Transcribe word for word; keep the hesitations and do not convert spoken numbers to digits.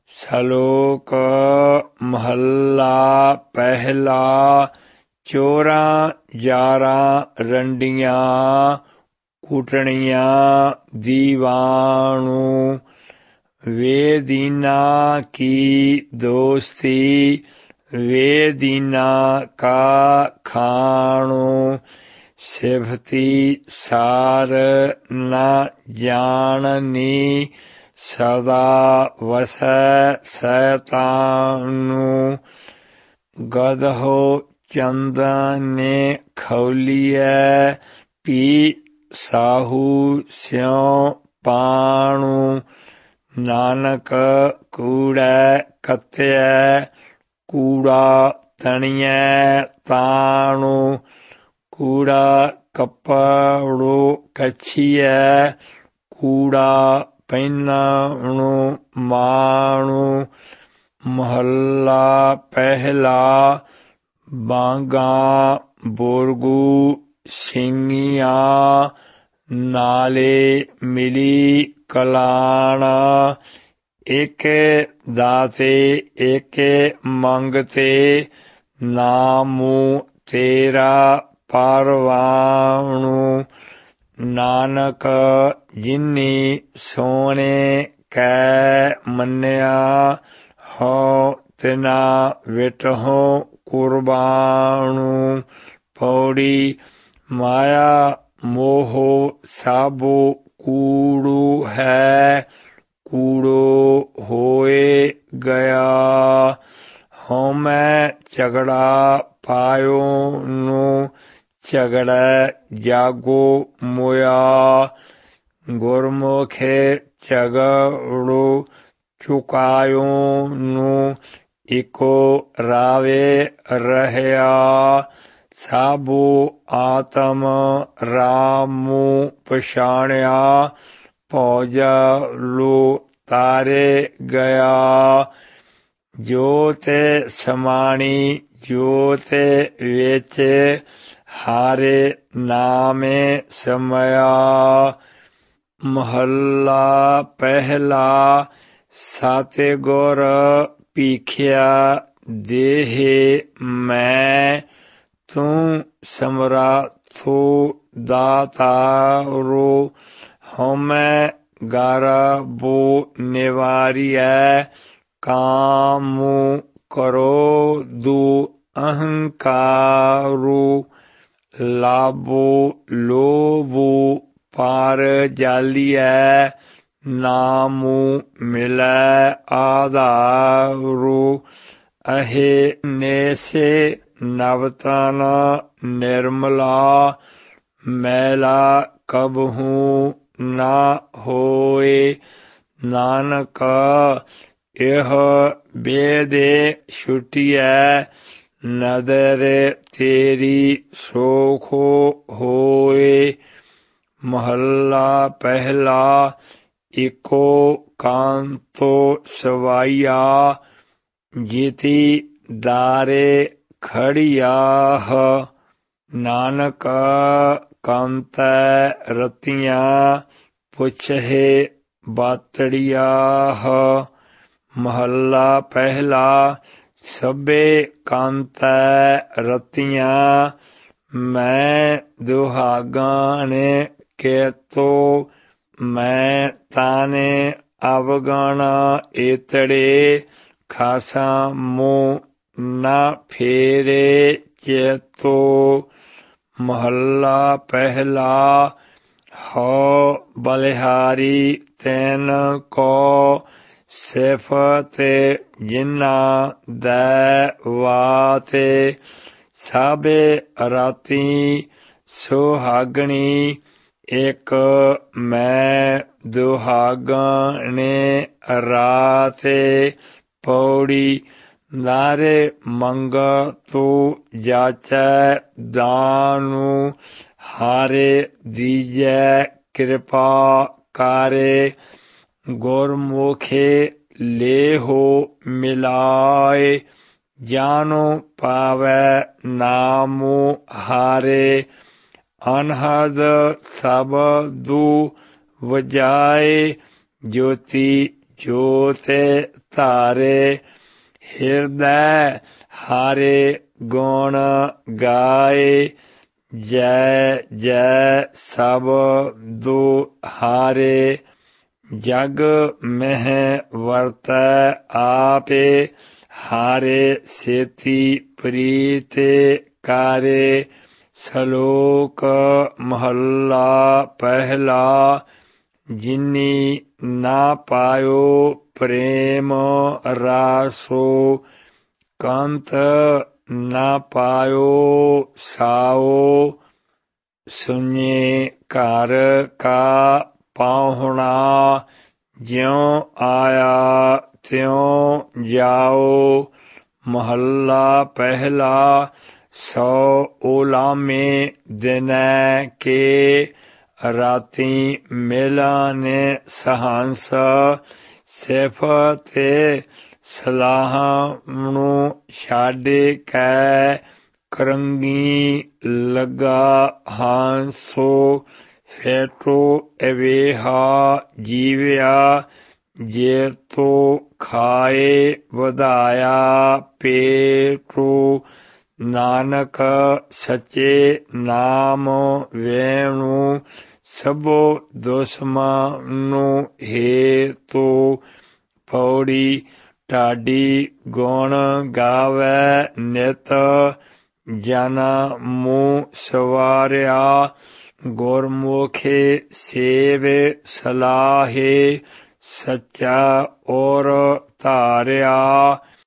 ਸਲੋਕ ਮਹੱਲਾ ਪਹਿਲਾ। ਚੋਰਾਂ ਯਾਰਾਂ ਰੰਡੀਆਂ ਕੁੱਟਣੀਆਂ ਦੀਵਾਣੂ। ਵੇ ਦੀਨਾ ਕੀ ਦੋਸਤੀ ਵੇ ਦੀਨਾ ਕਾ ਖਾਣੂ। ਸਿਫਤੀ ਸਾਰ ਨਾ ਜਾਣਨੀ ਸਦਾ ਵਸੈ ਸੈਤਾਨੂ। ਗਦਹੋ ਚੰਦਨੇ ਖੌਲੀਐ ਪੀ ਸਾਹੂ ਸਿਉ ਪਾਣੂ। ਨਾਨਕ ਕੂੜੈ ਕੱਤਿਐ ਕੂੜਾ ਤਣੀਐ ਤਾਣੂ। ਕੂੜਾ ਕੱਪੜੋ ਕੱਛੀਐ ਕੂੜਾ ਪਹਿਨਣੁ ਮਾਣੂ। ਮਹੱਲਾ ਪਹਿਲਾ। ਬਾਂਗਾ ਬੋਰਗੂ ਸਿੰਘੀਆਂ ਨਾਲੇ ਮਿਲੀ ਕਲਾਣਾ। ਏਕੇ ਦਾਤੇ ਏਕੇ ਮੰਗਤੇ ਨਾਮੂ ਤੇਰਾ ਪਰਵਾਣੂ। ਨਾਨਕ ਜਿਨੀ ਸੋਹਣੇ ਕੈ ਮੰਨਿਆ ਹਉ ਤਿਨਾ ਵਿਟਹੁ ਕੁਰਬਾਣੂ। ਪੌੜੀ। ਮਾਇਆ ਮੋਹ ਸਾਬੋ ਕੂੜੁ ਹੈ ਕੂੜੋ ਹੋਏ ਗਿਆ। ਹਉਮੈ ਝਗੜਾ ਪਾਇਓ ਨੂੰ ਝਗੜੈ ਜਾਗੋ ਮੁਆ। ਗੁਰਮੁਖੇ ਝਗੜੋ ਚੁਕਾਇਓ ਨੂੰ ਇਕੋ ਰਾਵੇ ਰਹਿਆ। ਸਾਬੋ ਆਤਮ ਰਾਮੁ ਪਛਾਣਿਆ ਭੌਜਲੁ ਤਾਰੇ ਗਿਆ। ਜੋ ਤੇ ਸਮਾਣੀ ਜੋ ਤੇ ਵਿੱਚ ਹਾਰੇ ਨਾਮੇ ਸਮਇਆ। ਮਹੱਲਾ ਪਹਿਲਾ। ਸਾਤੇ ਗੁਰ ਭੀਖਿਆ ਦੇਹਿ ਮੈਂ ਤੂੰ ਸਮਰਾਥੋ ਦਾਤਾਰੋ। ਹਉਮੈ ਗਰਬੋ ਨਿਵਾਰੀਐ ਕਾਮੁ ਕਰੋਧੁ ਅਹੰਕਾਰੂ। ਲਾਭੋ ਲੋਭੁ ਪਰ ਜਾਲੀਐ ਨਾਮੁ ਮਿਲੈ ਆਧਾਰੂ। ਅਹੇ ਨੇਸੇ ਨਵਤਨ ਨਿਰਮਲਾ ਮੈਲਾ ਕਬਹੂ ਨਾ ਹੋਏ। ਨਾਨਕ ਇਹ ਬੇਦੇ ਛੁਟੀਐ ਨਦਰ ਤੇਰੀ ਸੋਖ ਹੋਏ। ਮਹੱਲਾ ਪਹਿਲਾ। ਇਕੋ ਕਾਂਤੋ ਸਵਾਈਆ ਜੀਤੀ ਦਾਰੇ ਖੜੀਆਹ। ਨਾਨਕ ਕਾਂਤੈ ਰਤੀਆਂ ਪੁੱਛੇ ਬਾਤੜੀਆਹ। ਮਹੱਲਾ ਪਹਿਲਾ। ਸਭੇ ਕਾਂਤੈ ਰਤੀਆਂ ਮੈਂ ਦੁਹਾਗਾਂ ਨੇ ਕੇਤੋ। ਮੈਂ ਤਾਨੇ ਅਵਗਣ ਏਤੜੇ ਖਾਸਾ ਮੋ ਨਾ ਫੇਰੇ ਚੇਤੋ। ਮਹੱਲਾ ਪਹਿਲਾ। ਹਉ ਬਲਿਹਾਰੀ ਤੈਨ ਕੋ ਸਿਫਤ ਜਿਨਾ ਦੈ ਵਾਤੇ। ਸਾਬੇ ਰਾਤੀ ਸੁਹਾਗਣੀ ਇਕ ਮੈਂ ਦੁਹਾਗਣੇ ਰਾਤੇ। ਪੌੜੀ। ਨਾਰੇ ਮੰਗਤੁ ਜਾਚੈ ਦਾਨੁ ਹਾਰੇ ਦੀਜੈ ਕਿਰਪਾ ਕਾਰੇ। ਗੁਰਮੁਖੇ ਲੇਹੋ ਮਿਲਾਏ ਜਾਨੁ ਪਾਵੈ ਨਾਮੁ ਹਾਰੇ। ਅਨਹਦ ਸਬਦੁ ਵਜਾਏ ਜੋਤੀ ਜੋਤਿ ਧਾਰੇ ਹਿਰਦੈ ਹਾਰੇ ਗੁਣ ਗਾਏ ਜੈ ਜੈ ਸਭ ਦੁਹਾਰੇ ਜਗ ਮਹਿ ਵਰਤੈ ਆਪੇ ਹਾਰੇ ਸੇਤੀ ਪ੍ਰੀਤੇ ਕਾਰੇ ਸ਼ਲੋਕ ਮਹੱਲਾ ਪਹਿਲਾ ਜਿਨੀ ਨਾ ਪਾਇਓ ਪ੍ਰੇਮ ਰਾਸੋ ਕੰਤ ਨਾ ਪਾਇਓ ਸਾਓ ਸੁਨੇ ਘਰ ਕਾ ਪਾਹੁਣਾ ਜਿਉ ਆਇਆ ਤਿਉ ਜਾਓ ਮਹੱਲਾ ਪਹਿਲਾ ਸੋ ਓਲਾਮੇ ਦਿਨੈ ਕੇ ਰਾਤੀ ਮਿਲਨ ਸਹੰਸ ਸਿਫਤੇ ਸਲਾਹ ਨੂੰ ਛੱਡ ਕੈ ਕਰੰਗੀ ਲਗਾ ਹਾਂਸੋ ਫੇਟੋ ਅਵੇਹਾ ਜੀਵਿਆ ਜੇ ਤੋ ਖਾਏ ਵਧਾਇਆ ਪੇਟੋ ਨਾਨਕ ਸੱਚੇ ਨਾਮ ਵੇਣੂ ਸਭੋ ਦੁਸ਼ਮਨੁ ਹੇਤੁ ਪੌੜੀ ਢਾਡੀ ਗੁਣ ਗਾਵੈ ਨਿਤ ਜਨ ਮੂੰਹ ਸਵਾਰਿਆ ਗੁਰਮੁਖੇ ਸੇਵੇ ਸਲਾਹੇ ਸੱਚਾ ਔਰ ਧਾਰਿਆ